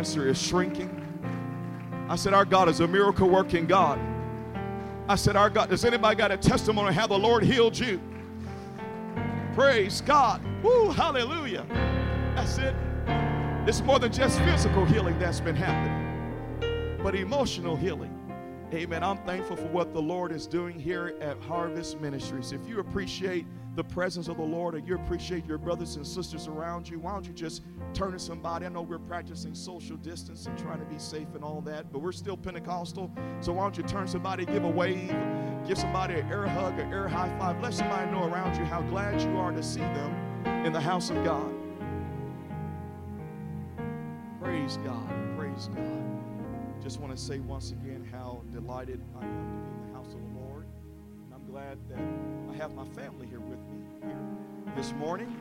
cancer is shrinking. I said, our God is a miracle working God. I said, our God, does anybody got a testimony of how the Lord healed you? Praise God. Woo, hallelujah. That's it. It's more than just physical healing that's been happening, but emotional healing. Amen. I'm thankful for what the Lord is doing here at Harvest Ministries. If you appreciate the presence of the Lord and you appreciate your brothers and sisters around you, why don't you just turn to somebody? I know we're practicing social distance and trying to be safe and all that, but we're still Pentecostal. So why don't you turn to somebody, give a wave, give somebody an air hug, an air high five. Let somebody know around you how glad you are to see them in the house of God. Praise God. Praise God. Just want to say once again how delighted I am to be in the house of the Lord. And I'm glad that I have my family here with me here this morning.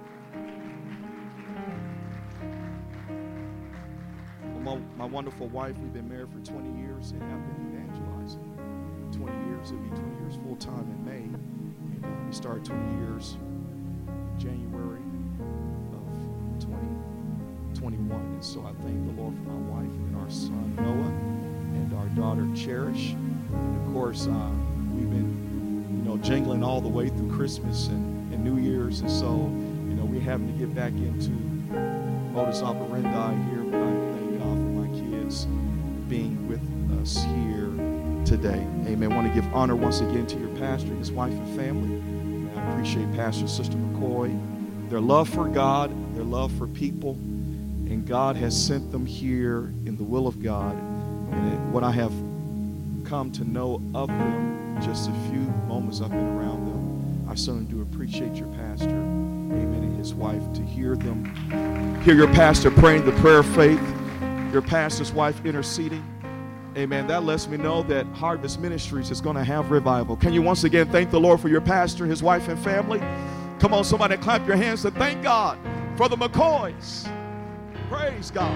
My wonderful wife, we've been married for 20 years and have been evangelizing. 20 years, it'll be 20 years full time in May. And we started 20 years in January of 2021. And so I thank the Lord for my wife and our son Noah and our daughter Cherish. And of course, we've been, jingling all the way through Christmas and New Year's. And so, we're having to get back into modus operandi here. But I thank God for my kids being with us here today. Amen. I want to give honor once again to your pastor, his wife and family. And I appreciate Pastor Sister McCoy, their love for God, their love for people. And God has sent them here in the will of God. And what I have come to know of them, just a few moments I've been around them, I certainly do appreciate your pastor, amen, and his wife, to hear your pastor praying the prayer of faith, your pastor's wife interceding. Amen. That lets me know that Harvest Ministries is going to have revival. Can you once again thank the Lord for your pastor, his wife, and family? Come on, somebody clap your hands to thank God for the McCoys. Praise God.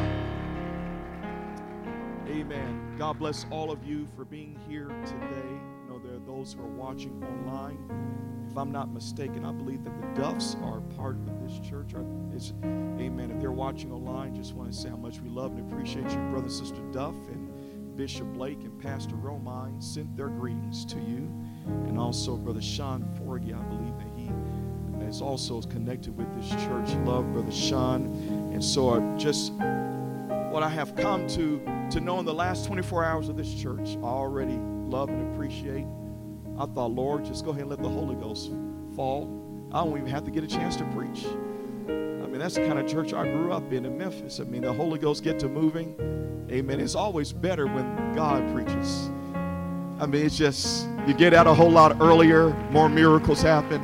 Amen. God bless all of you for being here today. I know there are those who are watching online. If I'm not mistaken, I believe that the Duffs are part of this church. Amen. If they're watching online, just want to say how much we love and appreciate you, Brother Sister Duff, and Bishop Blake and Pastor Romine sent their greetings to you. And also Brother Sean Forgy, I believe that he is also connected with this church. Love Brother Sean. And so what I have come to know in the last 24 hours of this church, I already love and appreciate. I thought, Lord, just go ahead and let the Holy Ghost fall. I don't even have to get a chance to preach. I mean, that's the kind of church I grew up in Memphis. I mean, the Holy Ghost get to moving. Amen. It's always better when God preaches. I mean, it's just, you get out a whole lot earlier, more miracles happen.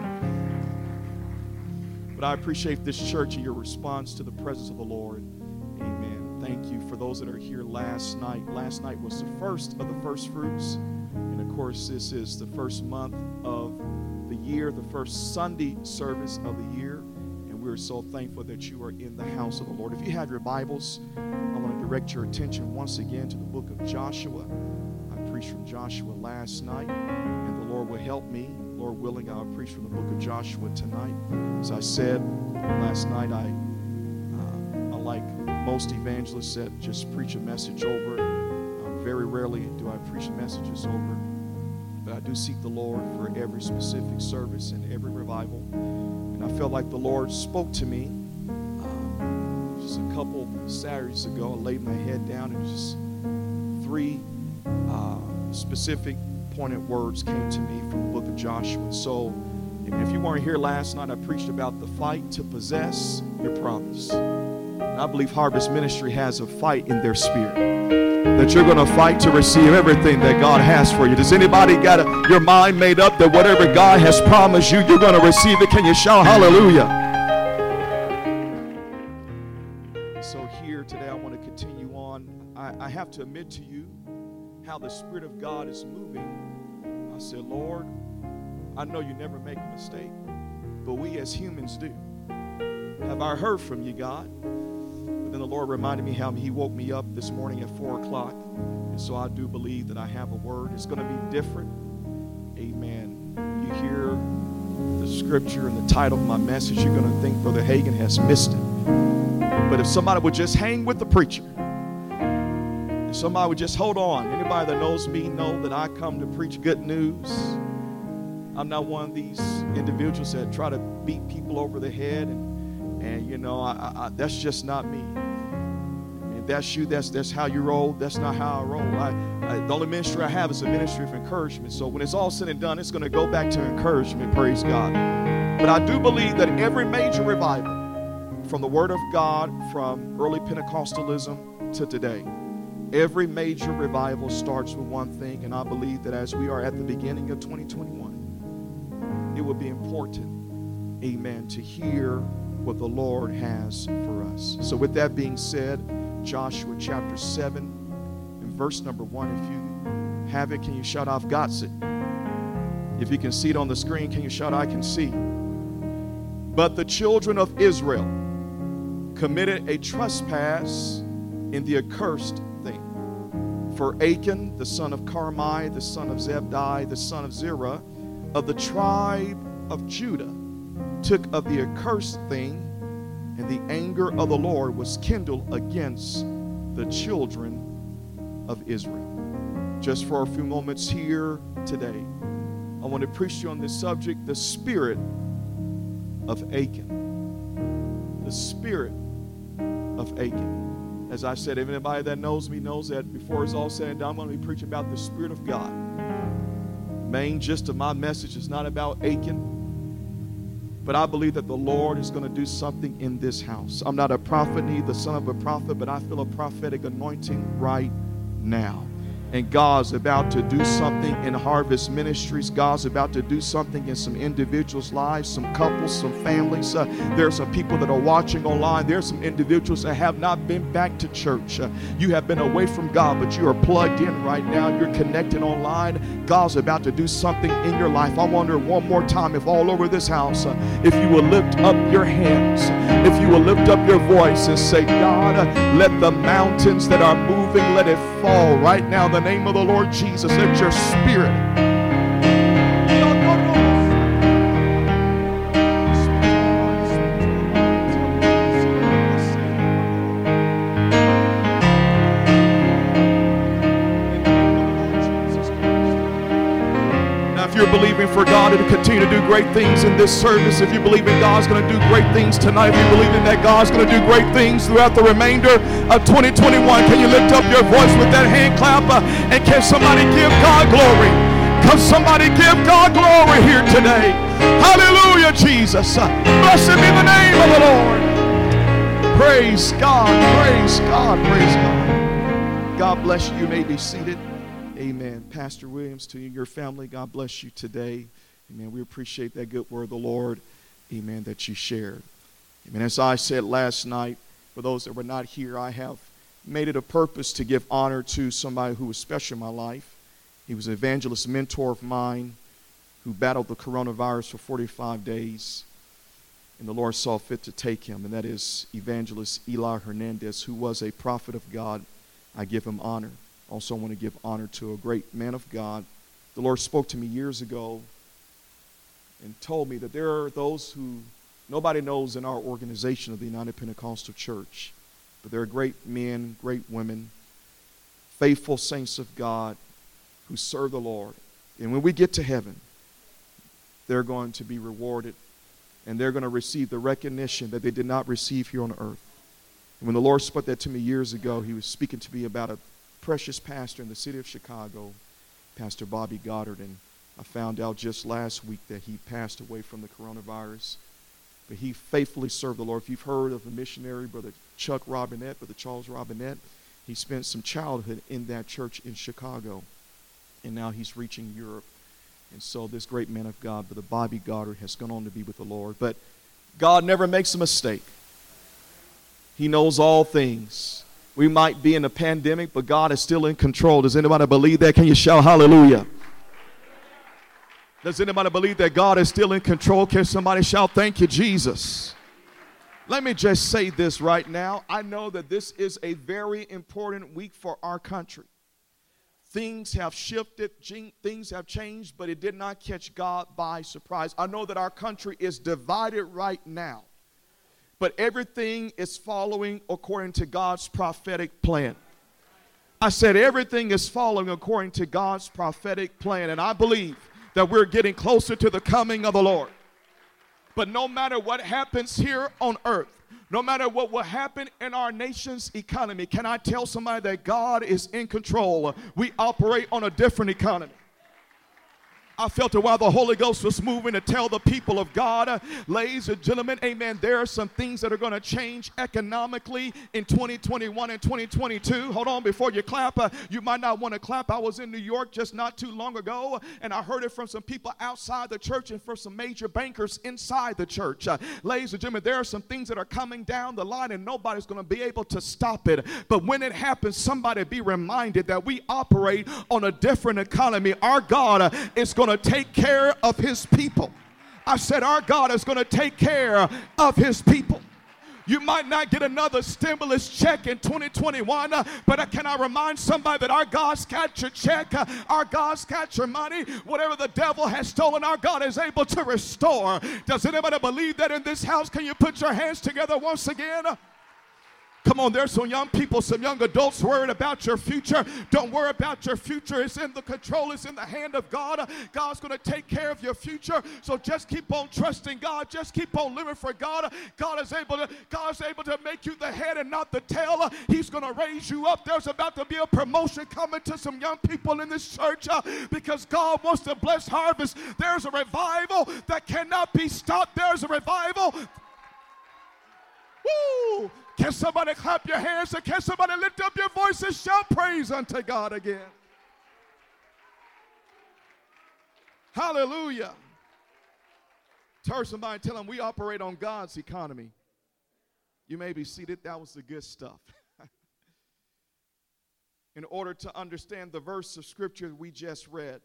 But I appreciate this church and your response to the presence of the Lord. Amen. Thank you for those that are here last night. Last night was the first of the first fruits. And of course, this is the first month of the year, the first Sunday service of the year. And we're so thankful that you are in the house of the Lord. If you have your Bibles, I want to direct your attention once again to the book of Joshua. I preached from Joshua last night, and the Lord will help me. Lord willing, I'll preach from the book of Joshua tonight. As I said last night, I like most evangelists that just preach a message over it. Very rarely do I preach messages over it, but I do seek the Lord for every specific service and every revival. And I felt like the Lord spoke to me just a couple Saturdays ago. I laid my head down and just 3 specific pointed words came to me from the book of Joshua. So if you weren't here last night, I preached about the fight to possess your promise. And I believe Harvest Ministry has a fight in their spirit, that you're going to fight to receive everything that God has for you. Does anybody got your mind made up that whatever God has promised you, you're going to receive it? Can you shout hallelujah? So here today, I want to continue on. I have to admit to you how the Spirit of God is moving. I said, Lord, I know you never make a mistake, but we as humans do. Have I heard from you, God? But then the Lord reminded me how he woke me up this morning at 4 o'clock. And so I do believe that I have a word. It's going to be different. Amen. You hear the scripture and the title of my message, you're going to think Brother Hagin has missed it. But if somebody would just hang with the preacher, Somebody would just hold on. Anybody that knows me know that I come to preach good news. I'm not one of these individuals that try to beat people over the head, and you know, that's just not me. If that's you, that's how you roll. That's not how I roll. The only ministry I have is a ministry of encouragement. So when it's all said and done, it's going to go back to encouragement, praise God. But I do believe that every major revival, from the Word of God, from early Pentecostalism to today, every major revival starts with one thing, and I believe that as we are at the beginning of 2021, it will be important, amen, to hear what the Lord has for us. So with that being said, Joshua chapter 7 and verse number 1, if you have it, can you shout, I've got it? If you can see it on the screen, can you shout, I can see? But the children of Israel committed a trespass in the accursed thing. For Achan, the son of Carmi, the son of Zebdi, the son of Zerah, of the tribe of Judah, took of the accursed thing, and the anger of the Lord was kindled against the children of Israel. Just for a few moments here today, I want to preach to you on this subject, the spirit of Achan. The spirit of Achan. As I said, anybody that knows me knows that before it's all said and done, I'm going to be preaching about the Spirit of God. The main gist of my message is not about Achan, but I believe that the Lord is going to do something in this house. I'm not a prophet, neither the son of a prophet, but I feel a prophetic anointing right now. And God's about to do something in Harvest Ministries. God's about to do something in some individuals' lives, some couples, some families. There are some people that are watching online. There are some individuals that have not been back to church. You have been away from God, but you are plugged in right now. You're connected online. God's about to do something in your life. I wonder one more time if all over this house, if you will lift up your hands, if you will lift up your voice and say, God, let the mountains that are moving, let it fall right now. The name of the Lord Jesus, let your spirit believing for God to continue to do great things in this service, if you believe in God's going to do great things tonight, if you believe in that God's going to do great things throughout the remainder of 2021, can you lift up your voice with that hand clap? And can somebody give God glory? Can somebody give God glory here today? Hallelujah, Jesus. Blessed be the name of the Lord. Praise God, praise God, praise God. God bless you. You may be seated. Amen. Pastor Williams, to you and your family, God bless you today. Amen. We appreciate that good word of the Lord, amen, that you shared. Amen. As I said last night, for those that were not here, I have made it a purpose to give honor to somebody who was special in my life. He was an evangelist mentor of mine who battled the coronavirus for 45 days, and the Lord saw fit to take him, and that is Evangelist Eli Hernandez, who was a prophet of God. I give him honor. Also, I want to give honor to a great man of God. The Lord spoke to me years ago and told me that there are those who nobody knows in our organization of the United Pentecostal Church, but there are great men, great women, faithful saints of God who serve the Lord. And when we get to heaven, they're going to be rewarded, and they're going to receive the recognition that they did not receive here on earth. And when the Lord spoke that to me years ago, he was speaking to me about a precious pastor in the city of Chicago, Pastor Bobby Goddard, and I found out just last week that he passed away from the coronavirus. But he faithfully served the Lord. If you've heard of the missionary, Brother Chuck Robinette, Brother Charles Robinette, he spent some childhood in that church in Chicago, and now he's reaching Europe. And so this great man of God, Brother Bobby Goddard, has gone on to be with the Lord. But God never makes a mistake. He knows all things. We might be in a pandemic, but God is still in control. Does anybody believe that? Can you shout hallelujah? Does anybody believe that God is still in control? Can somebody shout, thank you, Jesus? Let me just say this right now. I know that this is a very important week for our country. Things have shifted, things have changed, but it did not catch God by surprise. I know that our country is divided right now, but everything is following according to God's prophetic plan. I said everything is following according to God's prophetic plan, and I believe that we're getting closer to the coming of the Lord. But no matter what happens here on earth, no matter what will happen in our nation's economy, can I tell somebody that God is in control? We operate on a different economy. I felt it while the Holy Ghost was moving to tell the people of God, ladies and gentlemen, amen, there are some things that are going to change economically in 2021 and 2022. Hold on, before you clap, you might not want to clap. I was in New York just not too long ago, and I heard it from some people outside the church and from some major bankers inside the church. Ladies and gentlemen, there are some things that are coming down the line, and nobody's going to be able to stop it. But when it happens, somebody be reminded that we operate on a different economy. Our God is going to take care of his people. I said our God is going to take care of his people. You might not get another stimulus check in 2021, but can I remind somebody that our God's got your check, our God's got your money. Whatever the devil has stolen, our God is able to restore. Does anybody believe that in this house? Can you put your hands together once again? Come on, there's some young people, some young adults worried about your future. Don't worry about your future. It's in the control. It's in the hand of God. God's going to take care of your future. So just keep on trusting God. Just keep on living for God. God is able to make you the head and not the tail. He's going to raise you up. There's about to be a promotion coming to some young people in this church because God wants to bless Harvest. There's a revival that cannot be stopped. There's a revival. Woo! Can somebody clap your hands, and can somebody lift up your voice and shout praise unto God again? Hallelujah. Turn somebody and tell them we operate on God's economy. You may be seated. That was the good stuff. In order to understand the verse of scripture we just read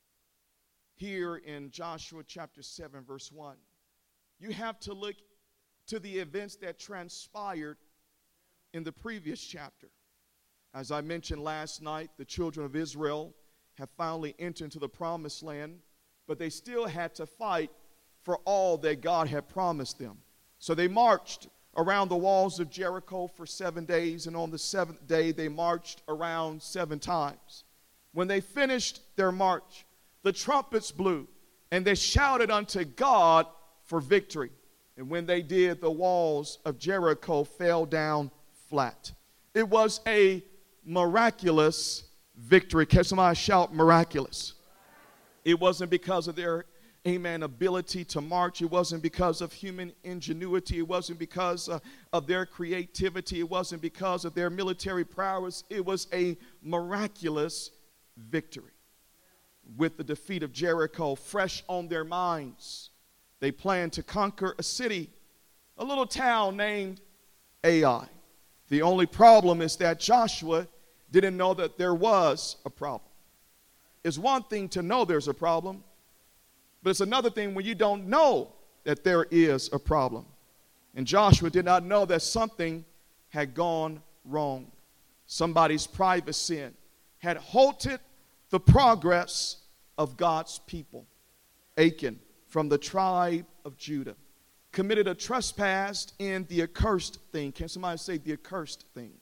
here in Joshua chapter 7, verse 1, you have to look to the events that transpired in the previous chapter. As I mentioned last night, the children of Israel have finally entered into the promised land, but they still had to fight for all that God had promised them. So they marched around the walls of Jericho for 7 days, and on the seventh day they marched around 7 times. When they finished their march, the trumpets blew, and they shouted unto God for victory. And when they did, the walls of Jericho fell down flat. It was a miraculous victory. Can somebody shout miraculous? It wasn't because of their, amen, ability to march. It wasn't because of human ingenuity. It wasn't because of their creativity. It wasn't because of their military prowess. It was a miraculous victory. With the defeat of Jericho fresh on their minds, they planned to conquer a city, a little town named Ai. The only problem is that Joshua didn't know that there was a problem. It's one thing to know there's a problem, but it's another thing when you don't know that there is a problem. And Joshua did not know that something had gone wrong. Somebody's private sin had halted the progress of God's people. Achan, from the tribe of Judah, committed a trespass in the accursed thing. Can somebody say the accursed thing?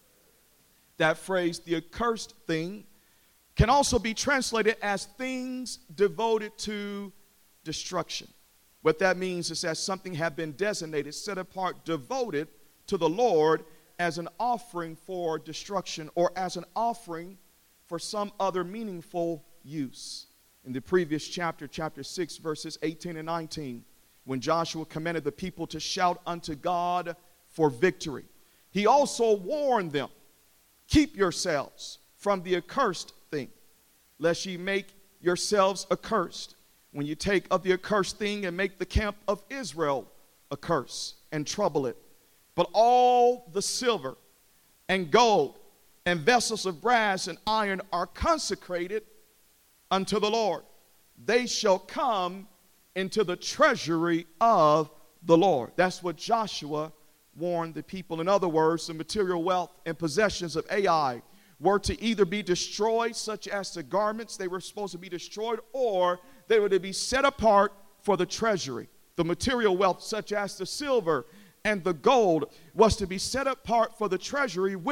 That phrase, the accursed thing, can also be translated as things devoted to destruction. What that means is that something had been designated, set apart, devoted to the Lord as an offering for destruction or as an offering for some other meaningful use. In the previous chapter, chapter 6, verses 18 and 19, when Joshua commanded the people to shout unto God for victory, he also warned them, keep yourselves from the accursed thing, lest ye make yourselves accursed. When you take of the accursed thing and make the camp of Israel a curse and trouble it. But all the silver and gold and vessels of brass and iron are consecrated unto the Lord. They shall come into the treasury of the Lord. That's what Joshua warned the people. In other words, the material wealth and possessions of Ai were to either be destroyed, such as the garments, they were supposed to be destroyed, or they were to be set apart for the treasury. The material wealth, such as the silver and the gold, was to be set apart for the treasury, which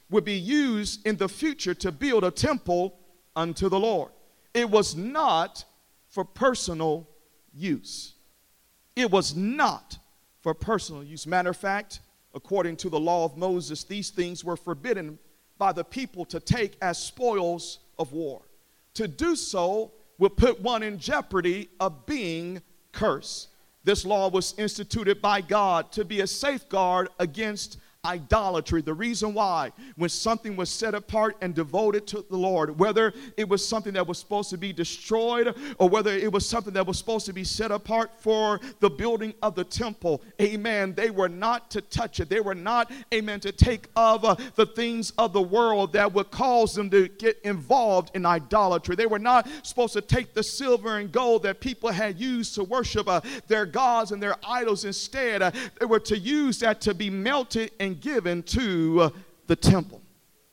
would be used in the future to build a temple unto the Lord. It was not for personal use. It was not for personal use. Matter of fact, according to the law of Moses, these things were forbidden by the people to take as spoils of war. To do so would put one in jeopardy of being cursed. This law was instituted by God to be a safeguard against idolatry. The reason why, when something was set apart and devoted to the Lord, whether it was something that was supposed to be destroyed or whether it was something that was supposed to be set apart for the building of the temple, amen, they were not to touch it. They were not, amen, to take of the things of the world that would cause them to get involved in idolatry. They were not supposed to take the silver and gold that people had used to worship their gods and their idols. Instead, they were to use that to be melted and given to the temple.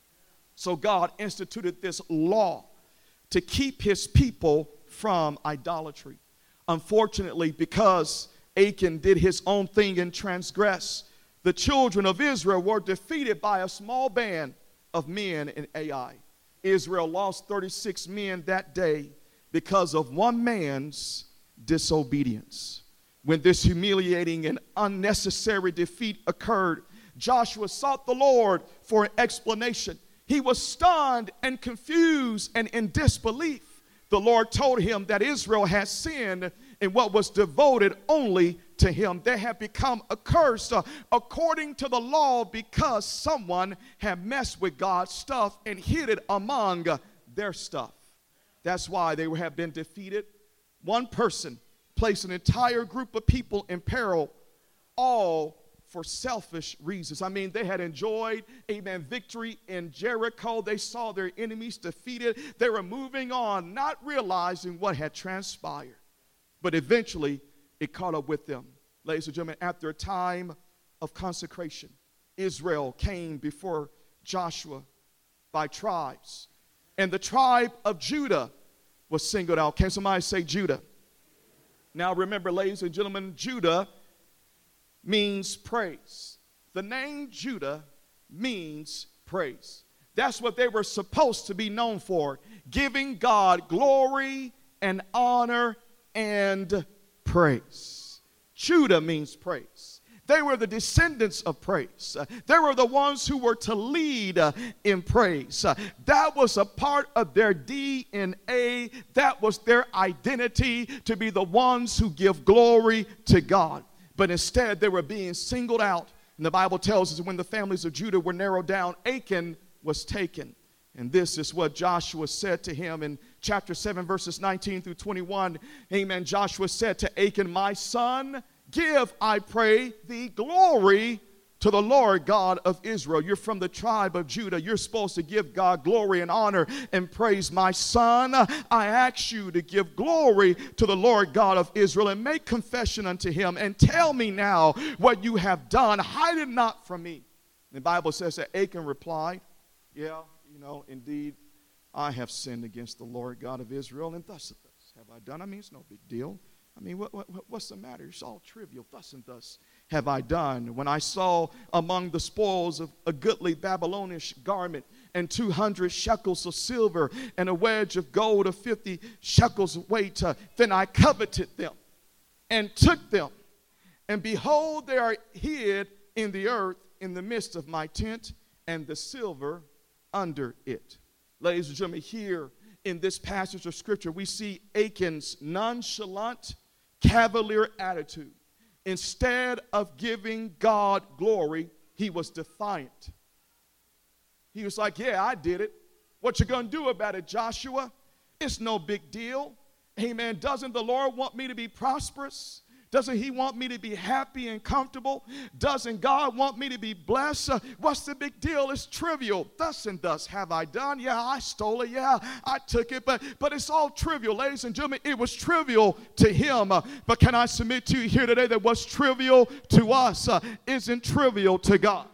So God instituted this law to keep his people from idolatry. Unfortunately, because Achan did his own thing and transgressed, the children of Israel were defeated by a small band of men in Ai. Israel lost 36 men that day because of one man's disobedience. When this humiliating and unnecessary defeat occurred, Joshua sought the Lord for an explanation. He was stunned and confused and in disbelief. The Lord told him that Israel had sinned in what was devoted only to him. They had become accursed according to the law because someone had messed with God's stuff and hid it among their stuff. That's why they have been defeated. One person placed an entire group of people in peril, all for selfish reasons. I mean, they had enjoyed, amen, victory in Jericho. They saw their enemies defeated. They were moving on, not realizing what had transpired. But eventually, it caught up with them. Ladies and gentlemen, after a time of consecration, Israel came before Joshua by tribes. And the tribe of Judah was singled out. Can somebody say Judah? Now remember, ladies and gentlemen, Judah means praise. The name Judah means praise. That's what they were supposed to be known for, giving God glory and honor and praise. Judah means praise. They were the descendants of praise. They were the ones who were to lead in praise. That was a part of their DNA. That was their identity, to be the ones who give glory to God. But instead, they were being singled out. And the Bible tells us when the families of Judah were narrowed down, Achan was taken. And this is what Joshua said to him in chapter 7, verses 19 through 21. Amen. Joshua said to Achan, "My son, give, I pray thee, glory to the Lord God of Israel." You're from the tribe of Judah. You're supposed to give God glory and honor and praise. My son, I ask you to give glory to the Lord God of Israel and make confession unto him and tell me now what you have done. Hide it not from me. The Bible says that Achan replied, "Yeah, indeed, I have sinned against the Lord God of Israel, and thus and thus have I done." I mean, it's no big deal. I mean, what's the matter? It's all trivial. Thus and thus have I done. When I saw among the spoils of a goodly Babylonish garment and 200 shekels of silver and a wedge of gold of 50 shekels weight, then I coveted them and took them. And behold, they are hid in the earth in the midst of my tent, and the silver under it. Ladies and gentlemen, here in this passage of scripture, we see Achan's nonchalant, cavalier attitude. Instead of giving God glory, he was defiant. He was like, "Yeah, I did it. What you gonna do about it, Joshua? It's no big deal. Amen. Doesn't the Lord want me to be prosperous? Doesn't he want me to be happy and comfortable? Doesn't God want me to be blessed? What's the big deal? It's trivial. Thus and thus have I done. Yeah, I stole it. Yeah, I took it. But it's all trivial. Ladies and gentlemen, it was trivial to him. But can I submit to you here today that what's trivial to us isn't trivial to God?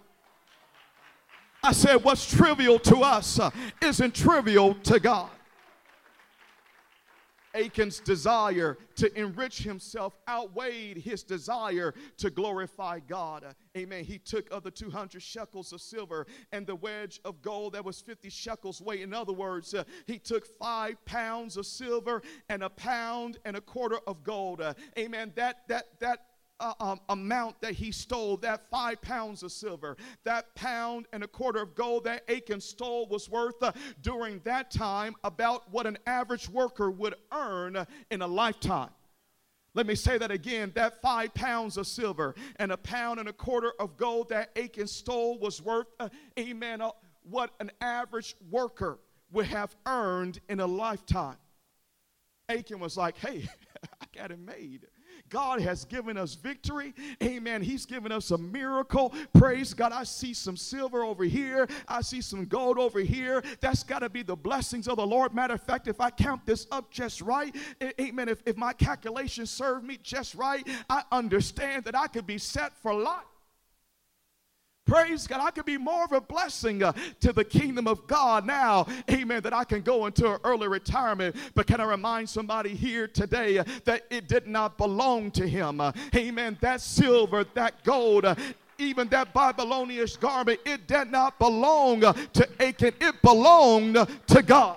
I said what's trivial to us isn't trivial to God. Achan's desire to enrich himself outweighed his desire to glorify God. Amen. He took of the 200 shekels of silver and the wedge of gold that was 50 shekels weight. In other words, he took 5 pounds of silver and 1.25 pounds of gold. Amen. That amount that he stole, that 5 pounds of silver, that 1.25 pounds of gold that Achan stole was worth during that time about what an average worker would earn in a lifetime. Let me say that again. That 5 pounds of silver and 1.25 pounds of gold that Achan stole was worth, what an average worker would have earned in a lifetime. Achan was like, hey, I got it made. God has given us victory. Amen. He's given us a miracle. Praise God. I see some silver over here. I see some gold over here. That's got to be the blessings of the Lord. Matter of fact, if I count this up just right, amen, if my calculations serve me just right, I understand that I could be set for life. Praise God. I could be more of a blessing to the kingdom of God now. Amen. That I can go into an early retirement. But can I remind somebody here today that it did not belong to him? Amen. That silver, that gold, even that Babylonian garment, it did not belong to Achan. It belonged to God.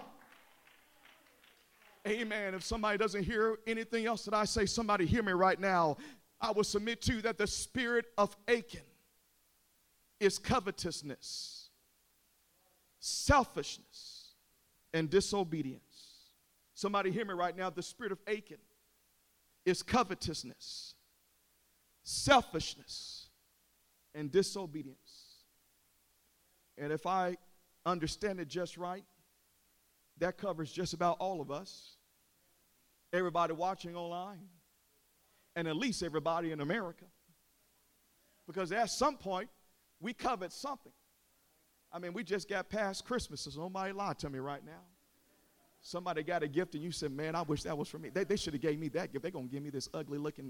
Amen. If somebody doesn't hear anything else that I say, somebody hear me right now. I will submit to you that the spirit of Achan is covetousness, selfishness, and disobedience. Somebody hear me right now. The spirit of Achan is covetousness, selfishness, and disobedience. And if I understand it just right, that covers just about all of us, everybody watching online, and at least everybody in America. Because at some point, we covet something. I mean, we just got past Christmas, so nobody lie to me right now. Somebody got a gift and you said, man, I wish that was for me. They should have gave me that gift. They're going to give me this ugly looking.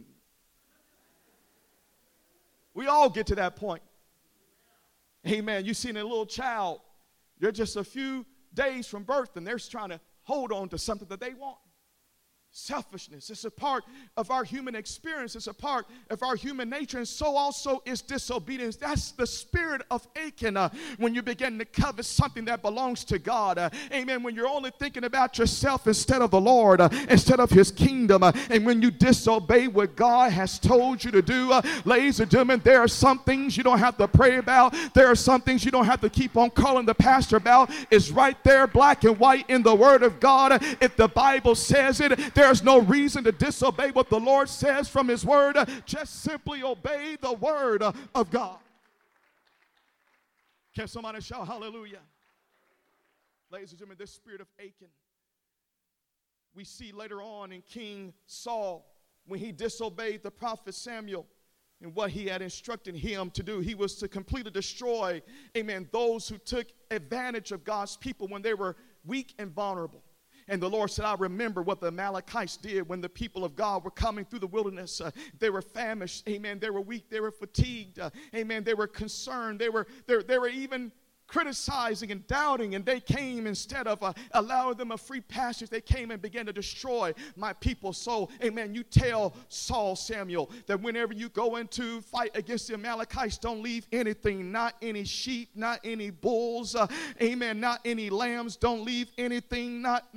We all get to that point. Amen. You seen a little child, they're just a few days from birth and they're trying to hold on to something that they want. Selfishness. It's a part of our human experience. It's a part of our human nature. And so also is disobedience. That's the spirit of Achan when you begin to covet something that belongs to God. Amen. When you're only thinking about yourself instead of the Lord, instead of his kingdom. And when you disobey what God has told you to do, ladies and gentlemen, there are some things you don't have to pray about. There are some things you don't have to keep on calling the pastor about. It's right there, black and white in the word of God. If the Bible says it, there's no reason to disobey what the Lord says from his word. Just simply obey the word of God. Can somebody shout hallelujah? Ladies and gentlemen, this spirit of Achan, we see later on in King Saul, when he disobeyed the prophet Samuel and what he had instructed him to do. He was to completely destroy, amen, those who took advantage of God's people when they were weak and vulnerable. And the Lord said, I remember what the Amalekites did when the people of God were coming through the wilderness. They were famished. Amen. They were weak. They were fatigued. Amen. They were concerned. They were even criticizing and doubting, and they came instead of allowing them a free passage. They came and began to destroy my people. So, amen, you tell Saul, Samuel, that whenever you go into fight against the Amalekites, don't leave anything, not any sheep, not any bulls, amen, not any lambs, don't leave anything, not.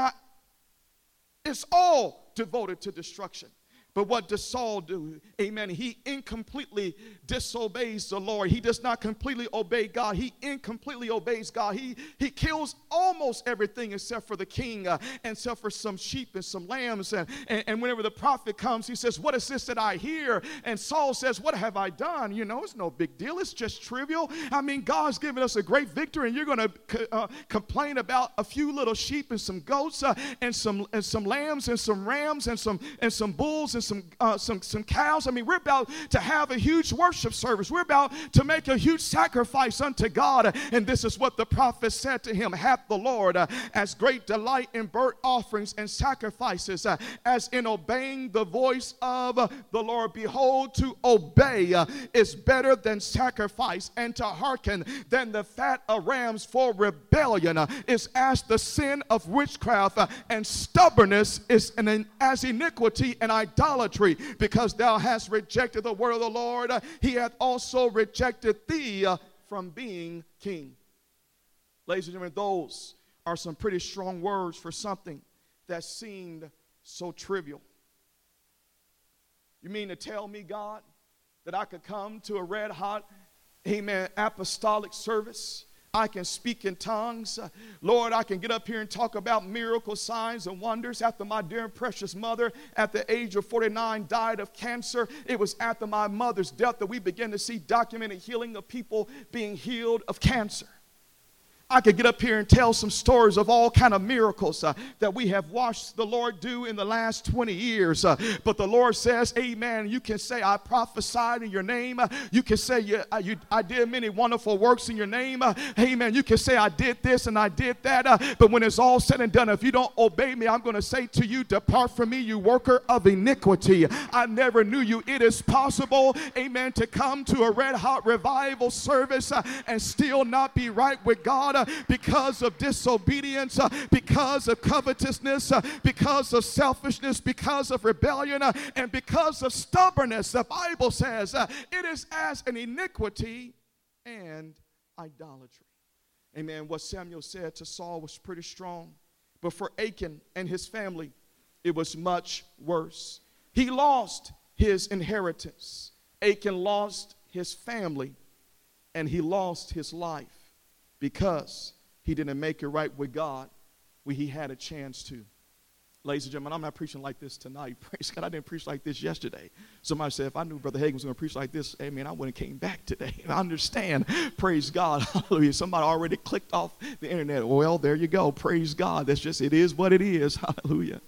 It's all devoted to destruction. But what does Saul do? Amen. He incompletely disobeys the Lord. He does not completely obey God. He incompletely obeys God. He kills almost everything except for the king, except for some sheep and some lambs. And whenever the prophet comes, he says, what is this that I hear? And Saul says, what have I done? You know, it's no big deal. It's just trivial. I mean, God's given us a great victory, and you're going to complain about a few little sheep and some goats and some lambs and some rams and some bulls and and some cows. I mean, we're about to have a huge worship service. We're about to make a huge sacrifice unto God. And this is what the prophet said to him: hath the Lord as great delight in burnt offerings and sacrifices as in obeying the voice of the Lord. Behold, to obey is better than sacrifice, and to hearken than the fat of rams. For rebellion is as the sin of witchcraft, and stubbornness is as iniquity and idolatry. Because thou hast rejected the word of the Lord, he hath also rejected thee from being king. Ladies and gentlemen, those are some pretty strong words for something that seemed so trivial. You mean to tell me, God, that I could come to a red hot, amen, apostolic service? I can speak in tongues. Lord, I can get up here and talk about miracle signs and wonders. After my dear and precious mother at the age of 49 died of cancer, it was after my mother's death that we began to see documented healing of people being healed of cancer. I could get up here and tell some stories of all kind of miracles that we have watched the Lord do in the last 20 years. But the Lord says, amen, you can say, I prophesied in your name. You can say, I did many wonderful works in your name. Amen. You can say, I did this and I did that. But when it's all said and done, if you don't obey me, I'm going to say to you, depart from me, you worker of iniquity. I never knew you. It is possible, amen, to come to a red hot revival service and still not be right with God. Because of disobedience, because of covetousness, because of selfishness, because of rebellion, and because of stubbornness. The Bible says it is as an iniquity and idolatry. Amen. What Samuel said to Saul was pretty strong. But for Achan and his family, it was much worse. He lost his inheritance. Achan lost his family, and he lost his life, because he didn't make it right with God when he had a chance to. Ladies and gentlemen, I'm not preaching like this tonight. Praise God, I didn't preach like this yesterday. Somebody said, if I knew Brother Hagin was going to preach like this, amen, I wouldn't have came back today. I understand. Praise God. Hallelujah. Somebody already clicked off the internet. Well, there you go. Praise God. That's just, it is what it is. Hallelujah.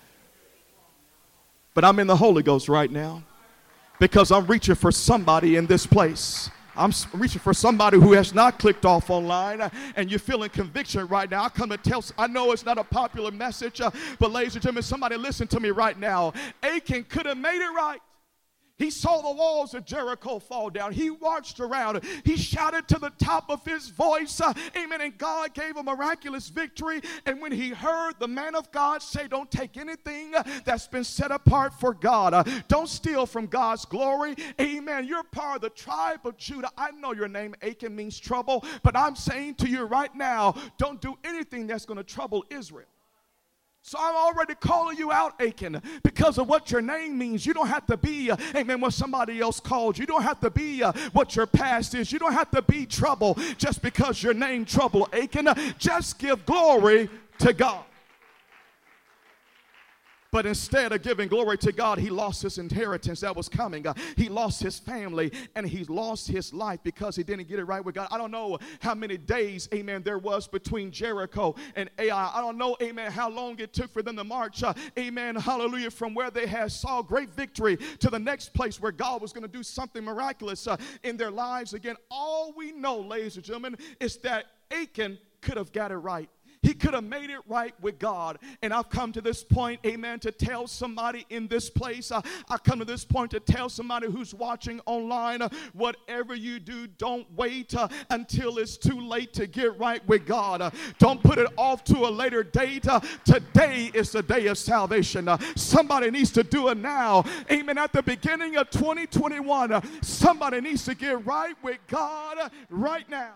But I'm in the Holy Ghost right now because I'm reaching for somebody in this place. I'm reaching for somebody who has not clicked off online, and you're feeling conviction right now. I come to tell, I know it's not a popular message, but ladies and gentlemen, somebody listen to me right now. Achan could have made it right. He saw the walls of Jericho fall down. He watched around. He shouted to the top of his voice. Amen. And God gave a miraculous victory. And when he heard the man of God say, don't take anything that's been set apart for God. Don't steal from God's glory. Amen. You're part of the tribe of Judah. I know your name, Achan, means trouble. But I'm saying to you right now, don't do anything that's going to trouble Israel. So I'm already calling you out, Achan, because of what your name means. You don't have to be, amen, what somebody else called you. You don't have to be what your past is. You don't have to be trouble just because your name trouble, Achan. Just give glory to God. But instead of giving glory to God, he lost his inheritance that was coming. He lost his family, and he lost his life because he didn't get it right with God. I don't know how many days, amen, there was between Jericho and Ai. I don't know, amen, how long it took for them to march, amen, hallelujah, from where they had saw great victory to the next place where God was going to do something miraculous in their lives again. All we know, ladies and gentlemen, is that Achan could have got it right. He could have made it right with God. And I've come to this point, amen, to tell somebody in this place. I've come to this point to tell somebody who's watching online, whatever you do, don't wait until it's too late to get right with God. Don't put it off to a later date. Today is the day of salvation. Somebody needs to do it now. Amen. At the beginning of 2021, somebody needs to get right with God right now.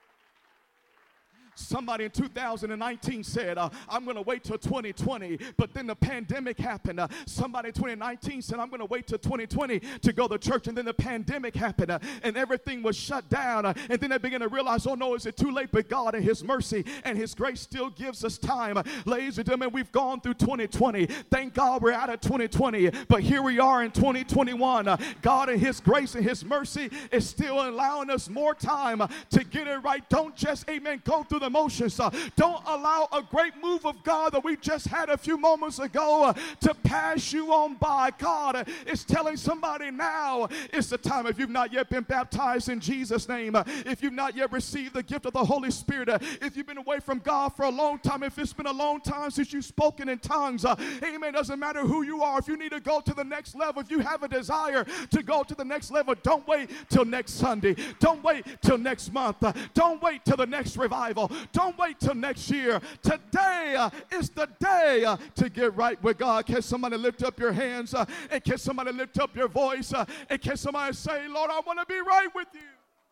Somebody in 2019 said, I'm going to wait till 2020, but then the pandemic happened. Somebody in 2019 said, I'm going to wait till 2020 to go to church, and then the pandemic happened, and everything was shut down, and then they began to realize, oh no, is it too late? But God and his mercy and his grace still gives us time. Ladies and gentlemen, we've gone through 2020. Thank God we're out of 2020, but here we are in 2021. God and his grace and his mercy is still allowing us more time to get it right. Don't just, amen, go through the motions. Don't allow a great move of God that we just had a few moments ago to pass you on by. God is telling somebody now it's the time. If you've not yet been baptized in Jesus' name, if you've not yet received the gift of the Holy Spirit, if you've been away from God for a long time, if it's been a long time since you've spoken in tongues, amen, doesn't matter who you are. If you need to go to the next level, if you have a desire to go to the next level, don't wait till next Sunday. Don't wait till next month. Don't wait till the next revival. Don't wait till next year. Today is the day to get right with God. Can somebody lift up your hands? And can somebody lift up your voice? And can somebody say, Lord, I want to be right with you?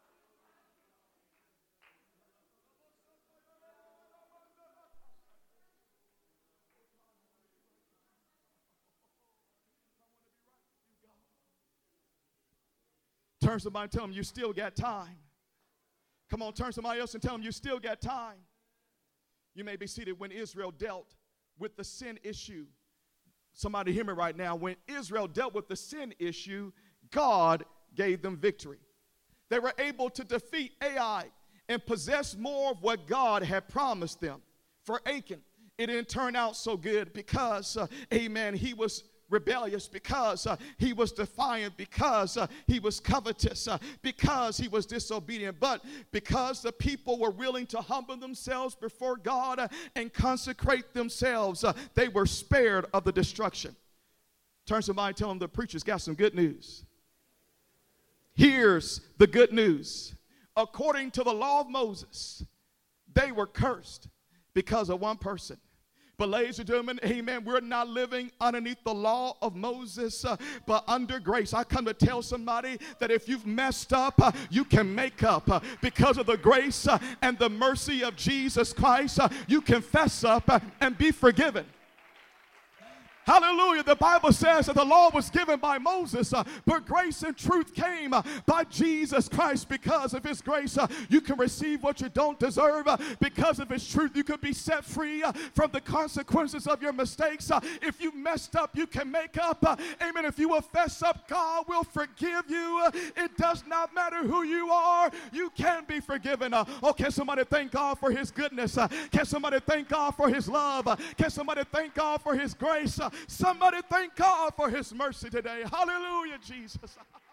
Turn to somebody and tell them you still got time. Come on, turn to somebody else and tell them you still got time. You may be seated. When Israel dealt with the sin issue, somebody hear me right now. When Israel dealt with the sin issue, God gave them victory. They were able to defeat Ai and possess more of what God had promised them. For Achan, it didn't turn out so good because, amen, he was rebellious, because he was defiant, because he was covetous, because he was disobedient. But because the people were willing to humble themselves before God and consecrate themselves, they were spared of the destruction. Turn to somebody and tell them the preacher's got some good news. Here's the good news. According to the law of Moses, they were cursed because of one person. But ladies and gentlemen, amen, we're not living underneath the law of Moses, but under grace. I come to tell somebody that if you've messed up, you can make up. Because of the grace and the mercy of Jesus Christ, you can fess up and be forgiven. Hallelujah. The Bible says that the law was given by Moses, but grace and truth came by Jesus Christ. Because of his grace, you can receive what you don't deserve. Because of his truth, you could be set free from the consequences of your mistakes. If you messed up, you can make up. Amen. If you will fess up, God will forgive you. It does not matter who you are. You can be forgiven. Oh, can somebody thank God for his goodness? Can somebody thank God for his love? Can somebody thank God for his grace? Somebody thank God for his mercy today. Hallelujah, Jesus.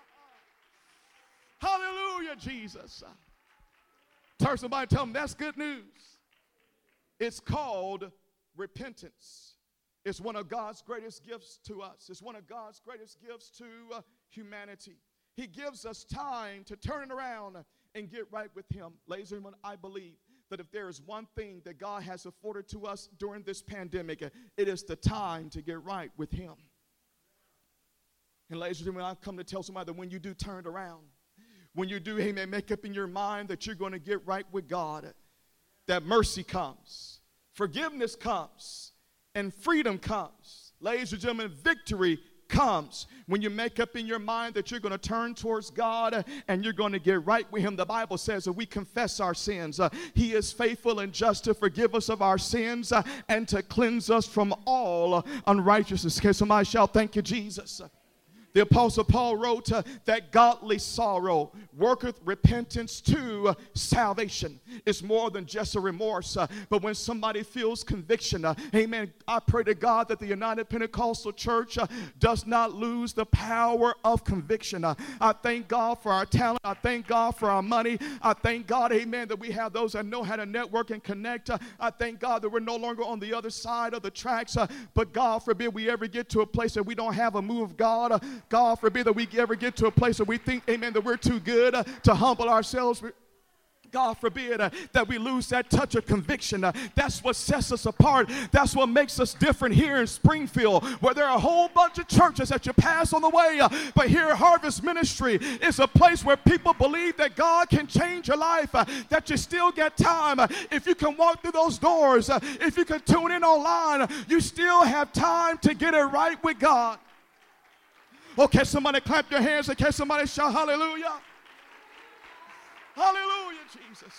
Hallelujah, Jesus. Turn somebody and tell them that's good news. It's called repentance. It's one of God's greatest gifts to us. It's one of God's greatest gifts to humanity. He gives us time to turn it around and get right with him. Ladies and gentlemen, I believe that if there is one thing that God has afforded to us during this pandemic, it is the time to get right with him. And ladies and gentlemen, I've come to tell somebody that when you do turn it around, when you do, amen, make up in your mind that you're going to get right with God, that mercy comes, forgiveness comes, and freedom comes. Ladies and gentlemen, victory comes when you make up in your mind that you're going to turn towards God and you're going to get right with him. The Bible says that we confess our sins. He is faithful and just to forgive us of our sins and to cleanse us from all unrighteousness. Can somebody shout, thank you, Jesus? The Apostle Paul wrote that godly sorrow worketh repentance to salvation. It's more than just a remorse, but when somebody feels conviction, amen, I pray to God that the United Pentecostal Church does not lose the power of conviction. I thank God for our talent. I thank God for our money. I thank God, amen, that we have those that know how to network and connect. I thank God that we're no longer on the other side of the tracks, but God forbid we ever get to a place that we don't have a move of God. God forbid that we ever get to a place where we think, amen, that we're too good to humble ourselves. God forbid that we lose that touch of conviction. That's what sets us apart. That's what makes us different here in Springfield, where there are a whole bunch of churches that you pass on the way. But here at Harvest Ministry is a place where people believe that God can change your life, that you still get time. If you can walk through those doors, if you can tune in online, you still have time to get it right with God. Oh, can somebody clap your hands and can somebody shout hallelujah? Hallelujah, Jesus.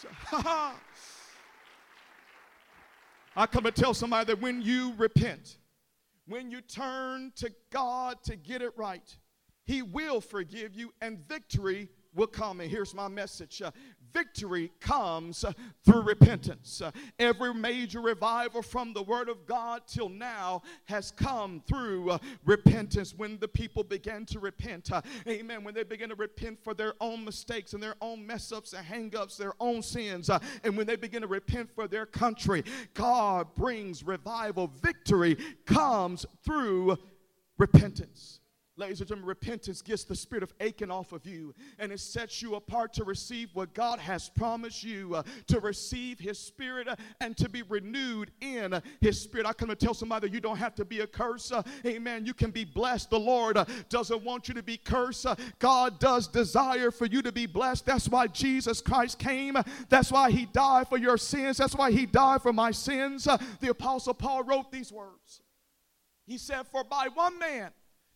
I come to tell somebody that when you repent, when you turn to God to get it right, he will forgive you and victory will come. And here's my message. victory comes through repentance. Every major revival from the Word of God till now has come through repentance. When the people began to repent, amen, when they began to repent for their own mistakes and their own mess ups and hang ups, their own sins, and when they begin to repent for their country, God brings revival. Victory comes through repentance. Ladies and gentlemen, repentance gets the spirit of Achan off of you, and it sets you apart to receive what God has promised you, to receive His Spirit and to be renewed in His Spirit. I come to tell somebody that you don't have to be a curse. Amen. You can be blessed. The Lord doesn't want you to be cursed. God does desire for you to be blessed. That's why Jesus Christ came. That's why He died for your sins. That's why He died for my sins. The Apostle Paul wrote these words. He said, "For by one man's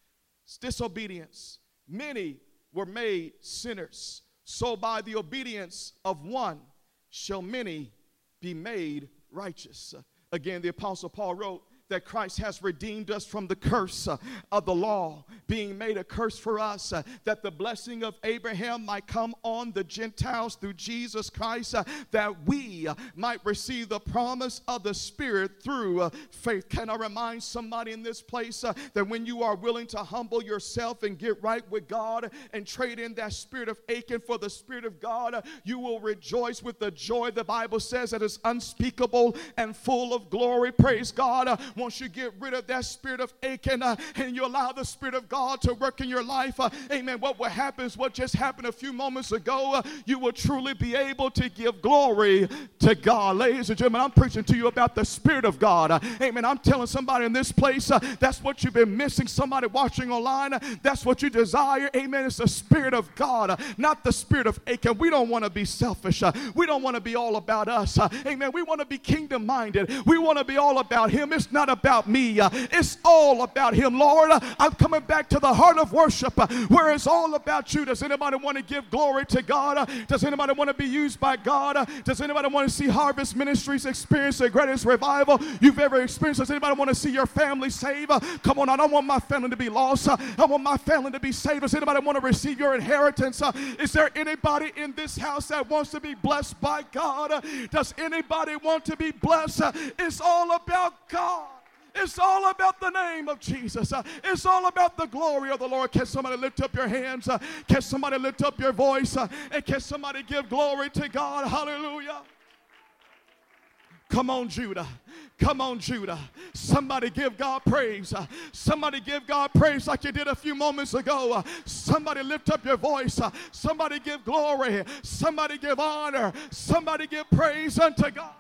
disobedience many were made sinners, so by the obedience of one shall many be made righteous." Again, the Apostle Paul wrote that Christ has redeemed us from the curse of the law, being made a curse for us, that the blessing of Abraham might come on the Gentiles through Jesus Christ, that we might receive the promise of the Spirit through faith. Can I remind somebody in this place that when you are willing to humble yourself and get right with God and trade in that spirit of Achan for the Spirit of God, you will rejoice with the joy the Bible says that is unspeakable and full of glory. Praise God. Once you get rid of that spirit of Achan and you allow the Spirit of God to work in your life, amen, what will happen is what just happened a few moments ago. You will truly be able to give glory to God. Ladies and gentlemen, I'm preaching to you about the Spirit of God. Amen. I'm telling somebody in this place, that's what you've been missing. Somebody watching online, that's what you desire. Amen. It's the Spirit of God, not the spirit of Achan. We don't want to be selfish. We don't want to be all about us. Amen. We want to be kingdom minded. We want to be all about Him. It's not about me. It's all about Him. Lord, I'm coming back to the heart of worship where it's all about you. Does anybody want to give glory to God? Does anybody want to be used by God? Does anybody want to see Harvest Ministries experience the greatest revival you've ever experienced? Does anybody want to see your family saved? Come on, I don't want my family to be lost. I want my family to be saved. Does anybody want to receive your inheritance? Is there anybody in this house that wants to be blessed by God? Does anybody want to be blessed? It's all about God. It's all about the name of Jesus. It's all about the glory of the Lord. Can somebody lift up your hands? Can somebody lift up your voice? And can somebody give glory to God? Hallelujah. Come on, Judah. Come on, Judah. Somebody give God praise. Somebody give God praise like you did a few moments ago. Somebody lift up your voice. Somebody give glory. Somebody give honor. Somebody give praise unto God.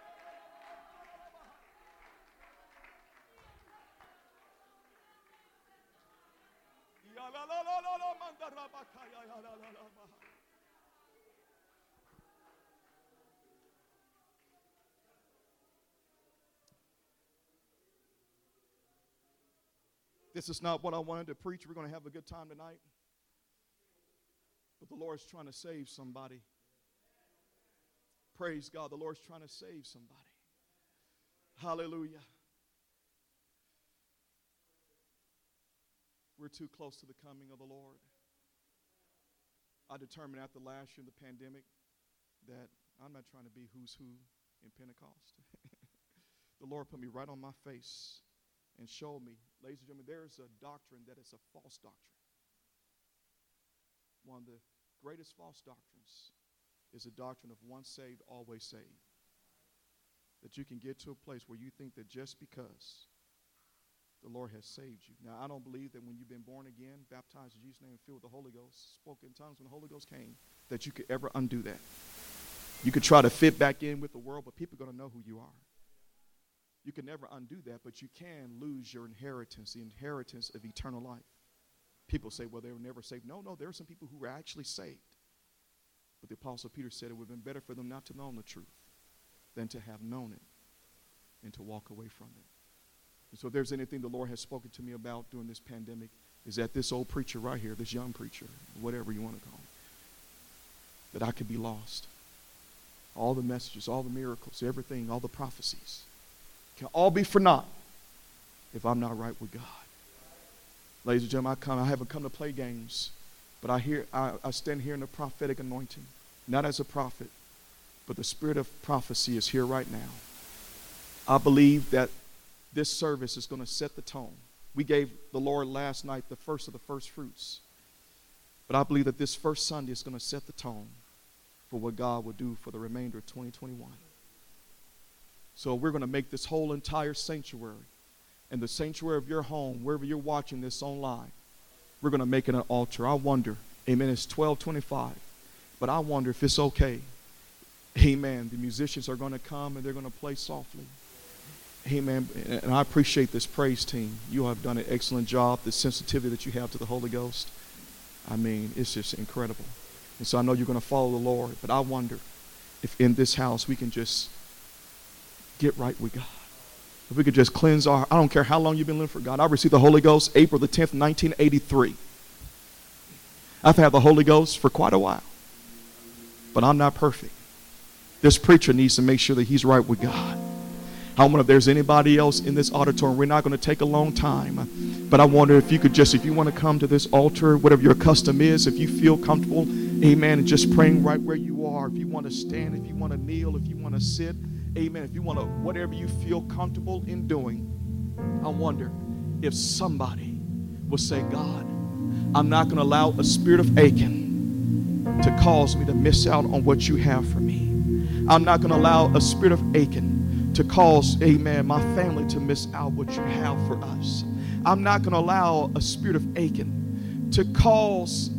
This is not what I wanted to preach. We're going to have a good time tonight. But the Lord's trying to save somebody. Praise God. The Lord's trying to save somebody. Hallelujah. We're too close to the coming of the Lord. I determined after last year, the pandemic, that I'm not trying to be who's who in Pentecost. The Lord put me right on my face and showed me, ladies and gentlemen, there's a doctrine that is a false doctrine. One of the greatest false doctrines is a doctrine of once saved, always saved. That you can get to a place where you think that just because the Lord has saved you. Now, I don't believe that when you've been born again, baptized in Jesus' name, filled with the Holy Ghost, spoke in tongues when the Holy Ghost came, that you could ever undo that. You could try to fit back in with the world, but people are going to know who you are. You can never undo that, but you can lose your inheritance, the inheritance of eternal life. People say, well, they were never saved. No, there are some people who were actually saved. But the Apostle Peter said it would have been better for them not to know the truth than to have known it and to walk away from it. And so if there's anything the Lord has spoken to me about during this pandemic, is that this old preacher right here, this young preacher, whatever you want to call him, that I could be lost. All the messages, all the miracles, everything, all the prophecies can all be for naught if I'm not right with God. Ladies and gentlemen, I haven't come to play games, but I stand here in the prophetic anointing. not as a prophet, but the spirit of prophecy is here right now. I believe that this service is going to set the tone. We gave the Lord last night the first of the first fruits. But I believe that this first Sunday is going to set the tone for what God will do for the remainder of 2021. So we're going to make this whole entire sanctuary and the sanctuary of your home, wherever you're watching this online, we're going to make it an altar. I wonder, amen, it's 12:25, but I wonder if it's okay. Amen. The musicians are going to come and they're going to play softly. Amen. And I appreciate this praise team. You have done an excellent job. The sensitivity that you have to the Holy Ghost, I mean, it's just incredible. And so I know you're going to follow the Lord, but I wonder if in this house we can just get right with God. If we could just cleanse our, I don't care how long you've been living for God. I received the Holy Ghost April the 10th, 1983. I've had the Holy Ghost for quite a while, but I'm not perfect. This preacher needs to make sure that he's right with God. I wonder if there's anybody else in this auditorium. We're not going to take a long time, but I wonder if you could just, if you want to come to this altar, whatever your custom is, if you feel comfortable, amen, and just praying right where you are. If you want to stand, if you want to kneel, if you want to sit, amen, if you want to, whatever you feel comfortable in doing, I wonder if somebody will say, God, I'm not going to allow a spirit of Achan to cause me to miss out on what you have for me. I'm not going to allow a spirit of Achan to cause, amen, my family to miss out what you have for us. I'm not going to allow a spirit of Achan to cause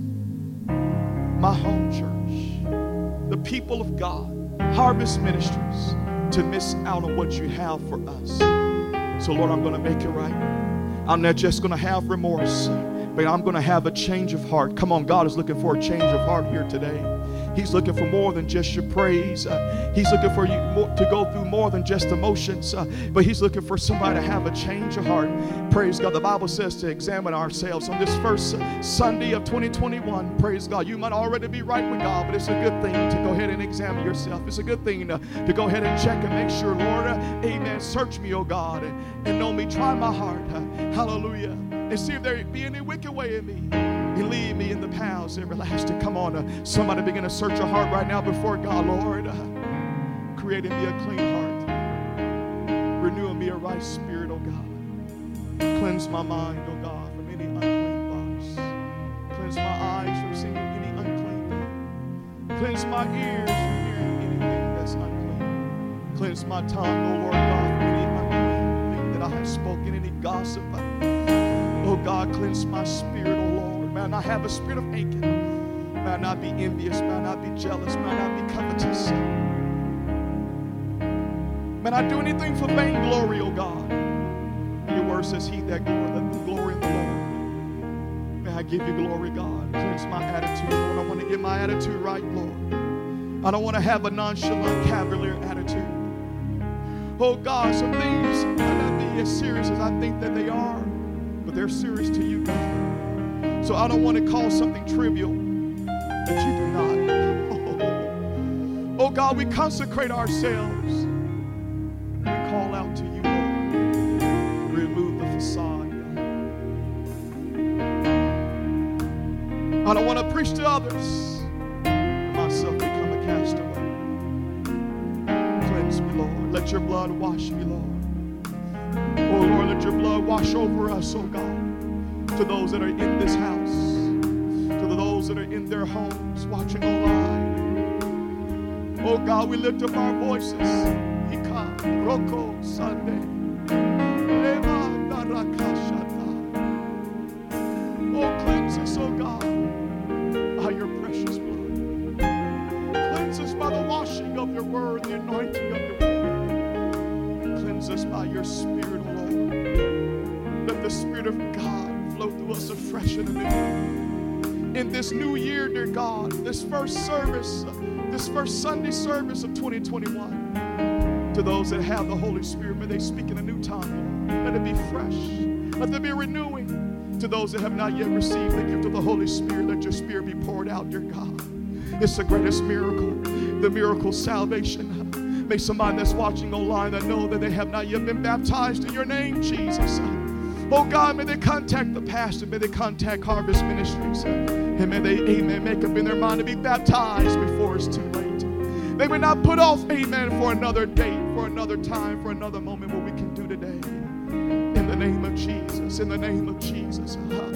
my home church, the people of God, Harvest Ministries, to miss out on what you have for us. So Lord, I'm going to make it right. I'm not just going to have remorse, but I'm going to have a change of heart. Come on, God is looking for a change of heart here today. He's looking for more than just your praise. He's looking for you to go through more than just emotions, but he's looking for somebody to have a change of heart. Praise God. The Bible says to examine ourselves on this first Sunday of 2021. Praise God. You might already be right with God, but it's a good thing to go ahead and examine yourself. It's a good thing to go ahead and check and make sure, Lord, amen, search me, oh God, and know me, try my heart. Hallelujah. And see if there be any wicked way in me. And lead me in the paths everlasting. Come on, somebody begin to search your heart right now before God, Lord. Create in me a clean heart. Renew in me a right spirit, oh God. Cleanse my mind, oh God, from any unclean thoughts. Cleanse my eyes from seeing any unclean thing. Cleanse my ears from hearing anything that's unclean. Cleanse my tongue, oh Lord God, from any unclean thing that I have spoken, any gossip. Oh God, cleanse my spirit, oh Lord. May I not have a spirit of Achan. May I not be envious. May I not be jealous. May I not be covetous. May I not do anything for vainglory, oh God. Your word says, he that glorieth, let them glory in the Lord. May I give you glory, God. Cleanse my attitude, Lord. I want to get my attitude right, Lord. I don't want to have a nonchalant, cavalier attitude. Oh God, some things might not be as serious as I think that they are, but they're serious to you, God. So I don't want to call something trivial that you do not. Oh God, we consecrate ourselves. We call out to you, Lord. Remove the facade, God. I don't want to preach to others and myself become a castaway. Cleanse me, Lord. Let your blood wash me, Lord. Oh Lord, let your blood wash over us, oh God. To those that are in this house, to those that are in their homes watching online. Oh God, we lift up our voices. Ika, Roko, Sunday. Oh, cleanse us, oh God, by your precious blood. Cleanse us by the washing of your word, the anointing of your word. Cleanse us by your spirit, oh Lord. Let the Spirit of God flow through us afresh and anew. In this new year, dear God, this first service, this first Sunday service of 2021, to those that have the Holy Spirit, may they speak in a new tongue, Lord. Let it be fresh. Let there be a renewing. To those that have not yet received the gift of the Holy Spirit, let your Spirit be poured out, dear God. It's the greatest miracle, the miracle of salvation. May somebody that's watching online that know that they have not yet been baptized in your name, Jesus. Oh God, may they contact the pastor. May they contact Harvest Ministries. And may they, amen, make up in their mind to be baptized before it's too late. They may not put off, amen, for another date, for another time, for another moment, what we can do today. In the name of Jesus, in the name of Jesus. Lord,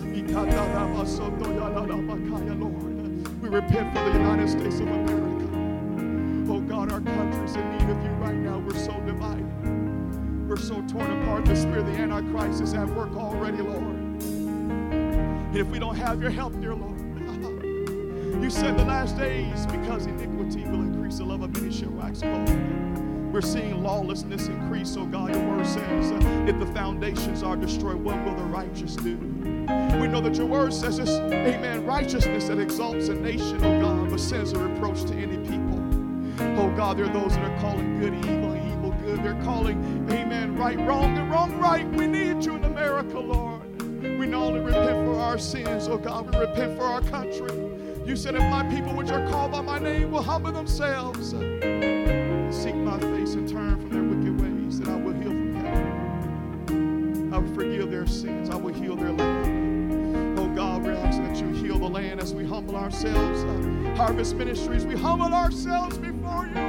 we repent for the United States of America. Oh God, our country's in need of you right now. We're so divided. We're so torn apart. The spirit of the Antichrist is at work already, Lord. And if we don't have your help, dear Lord, you said the last days, because iniquity will increase, the love of many shall wax cold. We're seeing lawlessness increase, oh God. Your word says, if the foundations are destroyed, what will the righteous do? We know that your word says this, amen, righteousness that exalts a nation, oh God, but sends a reproach to any people. Oh God, there are those that are calling good evil and evil good. They're calling, amen, right wrong and wrong right. We need you in America, Lord. We not only repent for our sins, oh God, we repent for our country. You said if my people which are called by my name will humble themselves, seek my face and turn from their wicked ways, that I will heal from heaven. I will forgive their sins. I will heal their land. Oh God, we're asking that you heal the land as we humble ourselves. Harvest Ministries, we humble ourselves before you.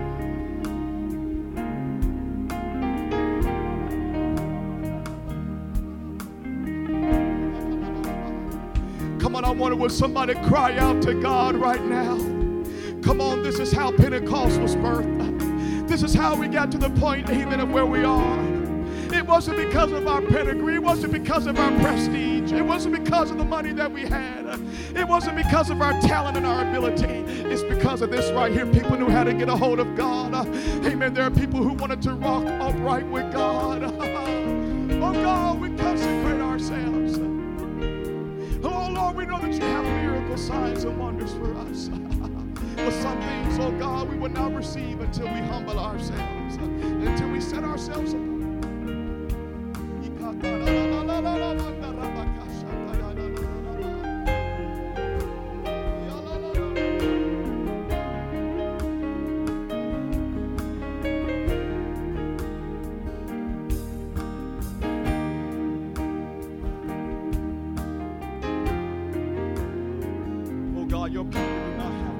Come on, I wonder would somebody cry out to God right now. Come on, this is how Pentecost was birthed. This is how we got to the point, amen, of where we are. It wasn't because of our pedigree. It wasn't because of our prestige. It wasn't because of the money that we had. It wasn't because of our talent and our ability. It's because of this right here. People knew how to get a hold of God. Amen. There are people who wanted to walk upright with God. Oh God, we consecrate ourselves. Oh Lord, we know that you have miracle signs and wonders for us. But some things, oh God, we will not receive until we humble ourselves, until we set ourselves apart. Oh God, your people do not have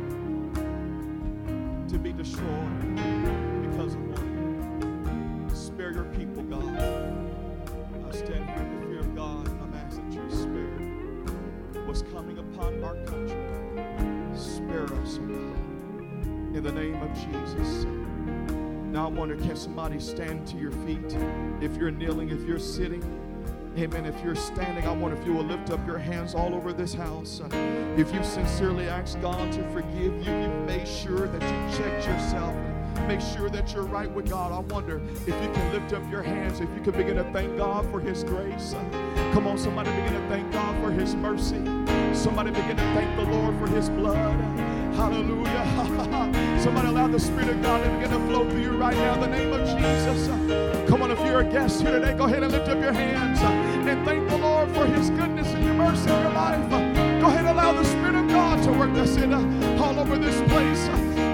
to be destroyed because of one. Spare your people, God. I stand here in the fear of God, and I'm asking that your spirit was coming upon our country. Spare us, oh God, in the name of Jesus. Now I wonder, can somebody stand to your feet? If you're kneeling, if you're sitting, amen. If you're standing, I wonder if you will lift up your hands all over this house. If you sincerely asked God to forgive you, you've made sure that you checked yourself and make sure that you're right with God. I wonder if you can lift up your hands, if you can begin to thank God for his grace. Come on, somebody begin to thank God for his mercy. Somebody begin to thank the Lord for his blood. Hallelujah. Somebody allow the Spirit of God to begin to flow through you right now in the name of Jesus. Come on, if you're a guest here today, go ahead and lift up your hands and thank the Lord for his goodness and your mercy in your life. Go ahead and allow the Spirit of God to work this in all over this place.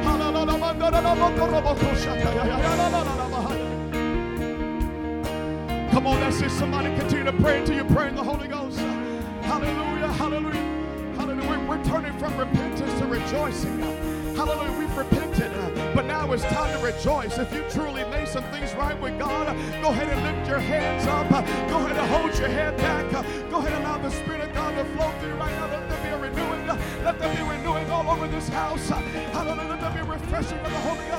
Come on, that's it. Somebody continue to pray until you pray in the Holy Ghost. Hallelujah, hallelujah, hallelujah. We're turning from repentance to rejoicing. Hallelujah, we've repented, but now it's time to rejoice. If you truly made some things right with God, go ahead and lift your hands up. Go ahead and hold your head back. Go ahead and allow the Spirit of God to flow through right now. Let there be a renewing. Let there be renewing all over this house. Hallelujah, let there be a refreshing of the Holy Ghost.